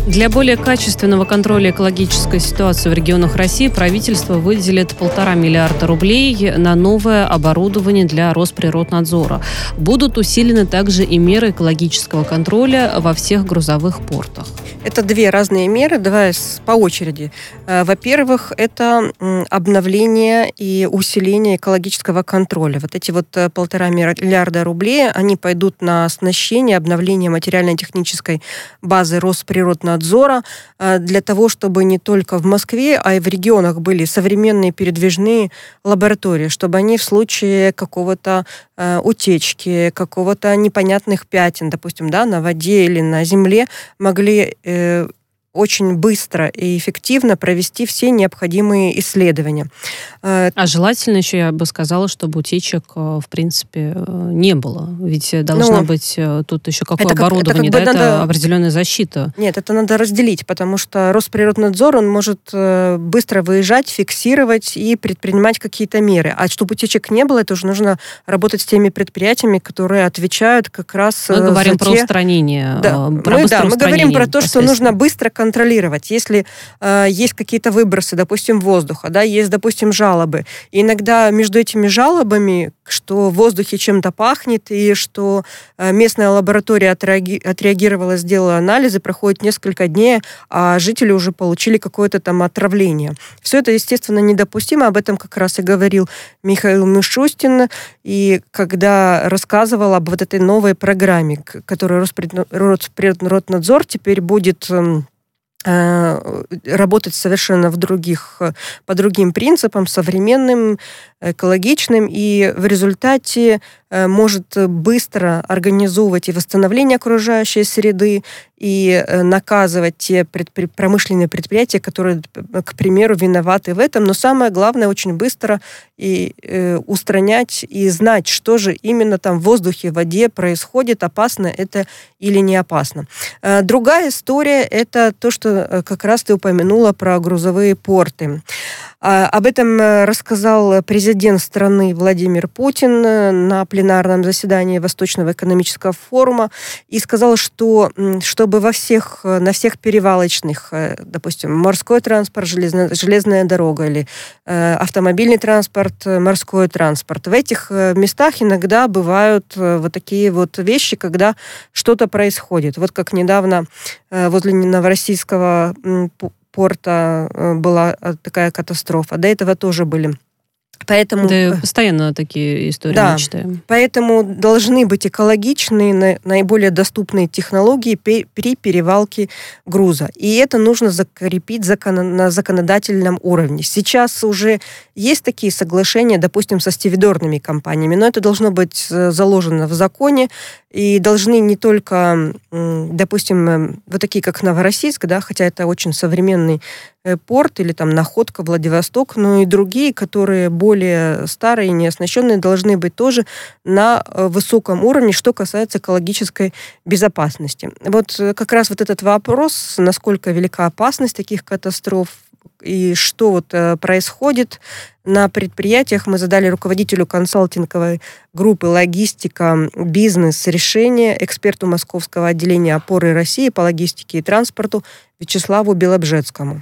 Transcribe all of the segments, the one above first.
Для более качественного контроля экологической ситуации в регионах России правительство выделит 1,5 миллиарда рублей на новое оборудование для Росприроднадзора. Будут усилены также и меры экологического контроля во всех грузовых портах. Это две разные меры, давай по очереди. Во-первых, это обновление и усиление экологического контроля. Вот эти 1,5 миллиарда рублей, они пойдут на оснащение, обновление материально-технической базы Росприроднадзора для того, чтобы не только в Москве, а и в регионах были современные передвижные лаборатории, чтобы они в случае какого-то утечки, какого-то непонятных пятен, допустим, на воде или на земле, могли очень быстро и эффективно провести все необходимые исследования. А желательно еще, я бы сказала, чтобы утечек, в принципе, не было. Ведь должна быть тут еще какое оборудование, это определенная защита. Нет, это надо разделить, потому что Росприроднадзор, он может быстро выезжать, фиксировать и предпринимать какие-то меры. А чтобы утечек не было, это уже нужно работать с теми предприятиями, которые отвечают как раз мы говорим про устранение. Мы говорим про то, что нужно быстро контролировать. Если есть какие-то выбросы, допустим, воздуха, есть, допустим, жалобы. И иногда между этими жалобами, что в воздухе чем-то пахнет, и что местная лаборатория отреагировала, сделала анализы, проходит несколько дней, а жители уже получили какое-то там отравление. Все это, естественно, недопустимо. Об этом как раз и говорил Михаил Мишустин, и когда рассказывал об этой новой программе, которую Росприроднадзор теперь будет работать совершенно по другим принципам, современным, экологичным, и в результате может быстро организовывать и восстановление окружающей среды, и наказывать те промышленные предприятия, которые, к примеру, виноваты в этом. Но самое главное, очень быстро и устранять и знать, что же именно там в воздухе, в воде происходит, опасно это или не опасно. Другая история – это то, что как раз ты упомянула про грузовые порты. Об этом рассказал президент страны Владимир Путин на пленарном заседании Восточного экономического форума и сказал, что чтобы на всех перевалочных, допустим, морской транспорт, железная дорога или автомобильный транспорт, морской транспорт, в этих местах иногда бывают вот такие вот вещи, когда что-то происходит. Вот как недавно возле Новороссийского порта была такая катастрофа. До этого тоже были. Поэтому, постоянно такие истории мы читаем. Поэтому должны быть экологичные, наиболее доступные технологии при перевалке груза. И это нужно закрепить на законодательном уровне. Сейчас уже есть такие соглашения, допустим, со стивидорными компаниями, но это должно быть заложено в законе, и должны не только, допустим, вот такие, как Новороссийск, хотя это очень современный порт, или там Находка, Владивосток, но и другие, которые более старые и неоснащенные, должны быть тоже на высоком уровне, что касается экологической безопасности. Вот как раз вот этот вопрос, насколько велика опасность таких катастроф, и что происходит на предприятиях, мы задали руководителю консалтинговой группы «Логистика. Бизнес. Решения», эксперту Московского отделения опоры России по логистике и транспорту Вячеславу Белобжецкому.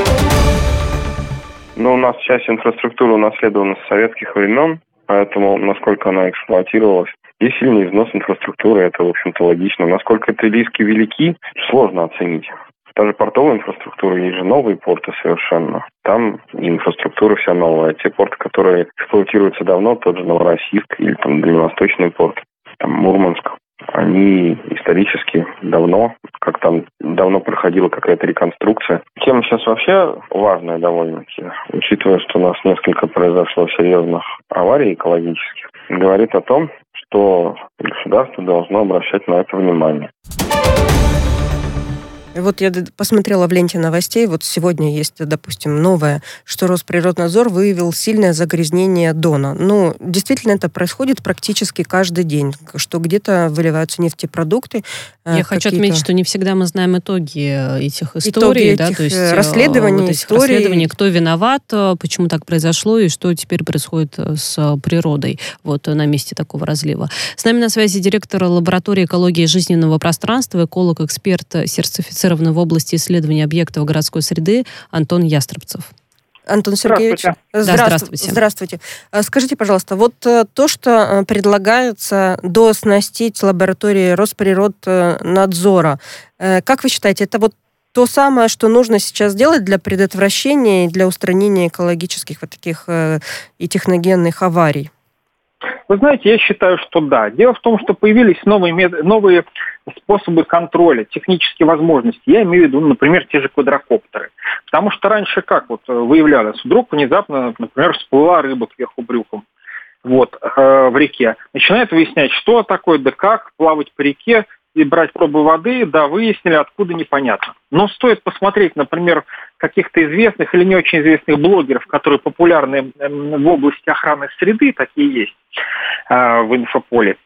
У нас часть инфраструктуры унаследована с советских времен, поэтому насколько она эксплуатировалась. Есть сильный износ инфраструктуры, это, в общем-то, логично. Насколько это риски велики, сложно оценить. Даже портовая инфраструктура, есть же новые порты совершенно. Там инфраструктура вся новая. Те порты, которые эксплуатируются давно, тот же Новороссийск или там Дальневосточный порт, там Мурманск, они исторически давно проходила какая-то реконструкция. Тема сейчас вообще важная довольно-таки, учитывая, что у нас несколько произошло серьезных аварий экологических, говорит о том, что государство должно обращать на это внимание. Вот я посмотрела в ленте новостей, вот сегодня есть, допустим, новое, что Росприроднадзор выявил сильное загрязнение Дона. Действительно, это происходит практически каждый день, что где-то выливаются нефтепродукты. Я хочу отметить, что не всегда мы знаем итоги этих историй. То есть расследований, кто виноват, почему так произошло и что теперь происходит с природой на месте такого разлива. С нами на связи директор лаборатории экологии жизненного пространства, эколог-эксперт, сертифицированный квалифицированный в области исследования объектов городской среды Антон Ястребцев. Антон Сергеевич, здравствуйте. Здравствуйте. Скажите, пожалуйста, вот то, что предлагается дооснастить лаборатории Росприроднадзора, как вы считаете, это вот то самое, что нужно сейчас делать для предотвращения и для устранения экологических вот таких и техногенных аварий? Вы знаете, я считаю, что да. Дело в том, что появились новые способы контроля, технические возможности. Я имею в виду, например, те же квадрокоптеры. Потому что раньше как вот выявлялось? Вдруг внезапно, например, всплыла рыба кверху брюхом в реке. Начинают выяснять, что такое, да как, плавать по реке и брать пробы воды, да, выяснили, откуда непонятно. Но стоит посмотреть, например, каких-то известных или не очень известных блогеров, которые популярны в области охраны среды, такие есть в инфополе.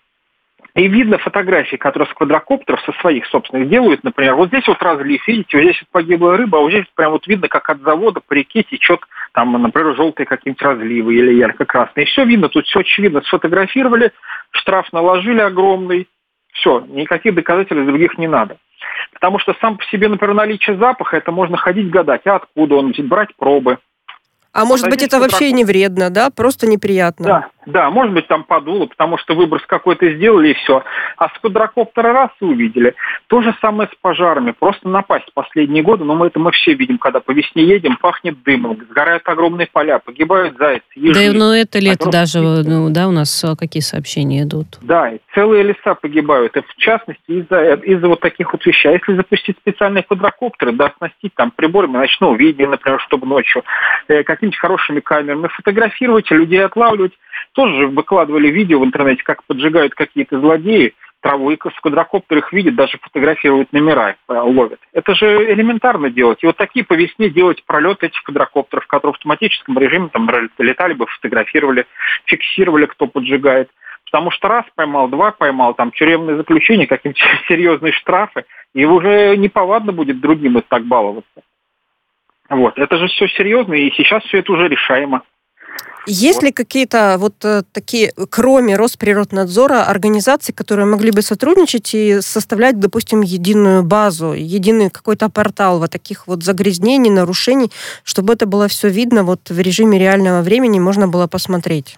И видно фотографии, которые с квадрокоптеров, со своих собственных делают, например, вот здесь вот разлив, видите, вот здесь вот погибла рыба, а вот здесь прям вот видно, как от завода по реке течет, там, например, желтые какие-нибудь разливы или ярко-красные. И все видно, тут все очевидно, сфотографировали, штраф наложили огромный, все, никаких доказательств других не надо. Потому что сам по себе, например, наличие запаха, это можно ходить гадать, а откуда он, брать пробы. А может быть, это вообще и не вредно, да? Просто неприятно. Да, может быть, там подуло, потому что выброс какой-то сделали, и все. А с квадрокоптера раз и увидели. То же самое с пожарами. Просто напасть в последние годы, но мы все видим, когда по весне едем, пахнет дымом, сгорают огромные поля, погибают зайцы, ежи. Да, но это лето даже, у нас какие сообщения идут? Да, и целые леса погибают, и в частности из-за вот таких вот вещей. А если запустить специальные квадрокоптеры, да, оснастить там приборами ночного видения, например, чтобы ночью, какими-нибудь хорошими камерами фотографировать, людей отлавливать. Тоже выкладывали видео в интернете, как поджигают какие-то злодеи траву, и с квадрокоптер их видят, даже фотографируют номера, ловят. Это же элементарно делать. И вот такие по весне делать пролеты этих квадрокоптеров, которые в автоматическом режиме там летали бы, фотографировали, фиксировали, кто поджигает. Потому что раз поймал, два поймал, там тюремное заключение, какие-то серьезные штрафы, и уже неповадно будет другим и так баловаться. Вот. Это же все серьезно, и сейчас все это уже решаемо. Есть ли какие-то вот такие, кроме Росприроднадзора, организации, которые могли бы сотрудничать и составлять, допустим, единую базу, единый какой-то портал вот таких вот загрязнений, нарушений, чтобы это было все видно вот в режиме реального времени, можно было посмотреть?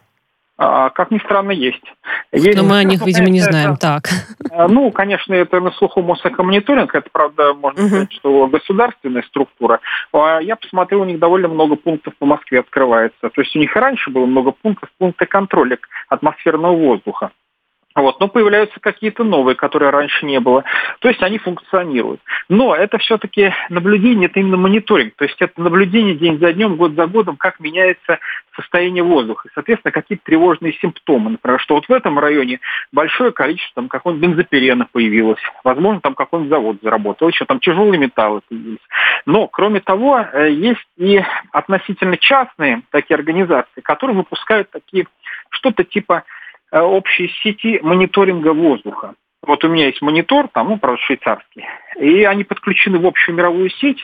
Как ни странно, есть. Но мы о них, видимо, не знаем. Так. Ну, конечно, это на слуху Мосэкомониторинг, это, правда, можно сказать, что государственная структура. Я посмотрел, у них довольно много пунктов по Москве открывается. То есть у них и раньше было много пунктов, пункты контроля атмосферного воздуха. Вот, но появляются какие-то новые, которые раньше не было. То есть они функционируют. Но это все-таки наблюдение, это именно мониторинг. То есть это наблюдение день за днем, год за годом, как меняется состояние воздуха. И, соответственно, какие-то тревожные симптомы. Например, что вот в этом районе большое количество там какого-нибудь бензопирена появилось. Возможно, там какой-нибудь завод заработал. Еще там тяжелые металлы появились. Но, кроме того, есть и относительно частные такие организации, которые выпускают такие что-то типа общей сети мониторинга воздуха. Вот у меня есть монитор, там, правда, швейцарский, и они подключены в общую мировую сеть,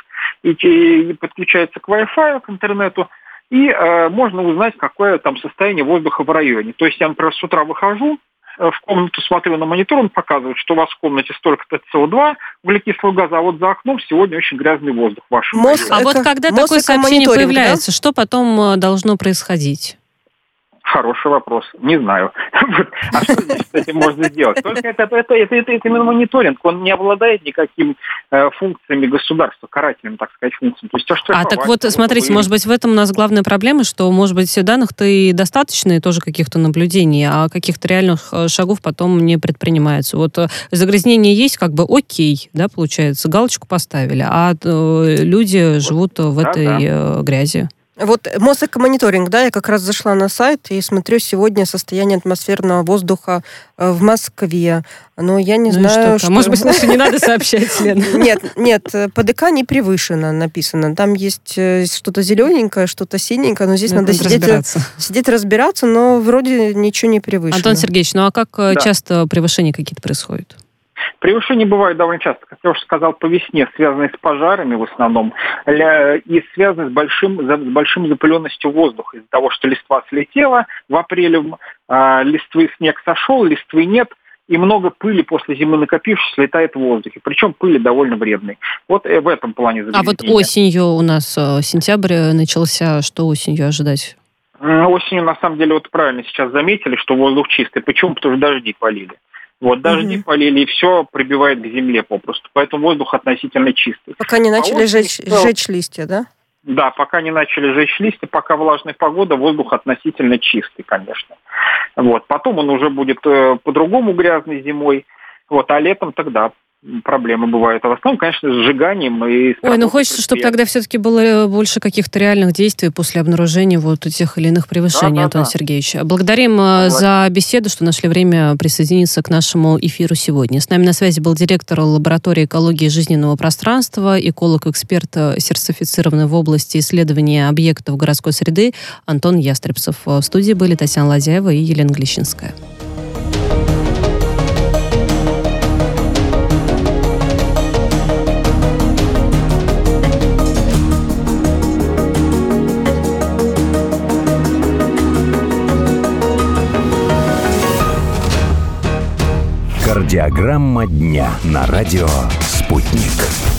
и подключаются к Wi-Fi, к интернету, и можно узнать, какое там состояние воздуха в районе. То есть я, например, с утра выхожу, в комнату смотрю на монитор, он показывает, что у вас в комнате столько-то СО2, углекислого газа, а вот за окном сегодня очень грязный воздух в вашем районе. А вот когда такое сообщение появляется, что потом должно происходить? Хороший вопрос. Не знаю. А что здесь с этим можно сделать? Только это именно мониторинг. Он не обладает никакими функциями государства, карательными, так сказать, функциями. То есть, так вот, смотрите, может быть, в этом у нас главная проблема, что, может быть, данных-то и достаточно, и тоже каких-то наблюдений, а каких-то реальных шагов потом не предпринимается. Вот загрязнение есть, как бы окей, да, получается, галочку поставили, а люди живут в этой грязи. Вот Мосэкомониторинг, да, я как раз зашла на сайт и смотрю сегодня состояние атмосферного воздуха в Москве. Но я не знаю, что... Может быть, лучше не надо сообщать, Лена? Нет, ПДК не превышено написано. Там есть что-то зелененькое, что-то синенькое, но здесь надо сидеть разбираться, но вроде ничего не превышено. Антон Сергеевич, ну а как часто превышения какие-то происходят? Превышения бывают довольно часто, как я уже сказал, по весне, связанные с пожарами в основном, и связанные с большим запыленностью воздуха. Из-за того, что листва слетела в апреле, листвы снег сошел, листвы нет, и много пыли после зимы накопившись летает в воздухе. Причем пыли довольно вредной. Вот в этом плане загрязнение. А вот осенью у нас сентябрь начался. Что осенью ожидать? Осенью, на самом деле, вот правильно сейчас заметили, что воздух чистый. Почему? Потому что дожди полили. Вот дожди полили, и все прибивает к земле попросту. Поэтому воздух относительно чистый. Пока не начали жечь листья, да? Да, пока не начали жечь листья, пока влажная погода, воздух относительно чистый, конечно. Вот. Потом он уже будет по-другому грязный зимой. Вот. А летом тогда проблемы бывают. А в основном, конечно, с сжиганием и... Хочется, чтобы тогда все-таки было больше каких-то реальных действий после обнаружения вот тех или иных превышений, Антон Сергеевич. Благодарим за беседу, что нашли время присоединиться к нашему эфиру сегодня. С нами на связи был директор лаборатории экологии жизненного пространства, эколог-эксперт, сертифицированный в области исследования объектов городской среды Антон Ястребцев. В студии были Татьяна Ладяева и Елена Глещинская. Кардиограмма дня на радио «Спутник».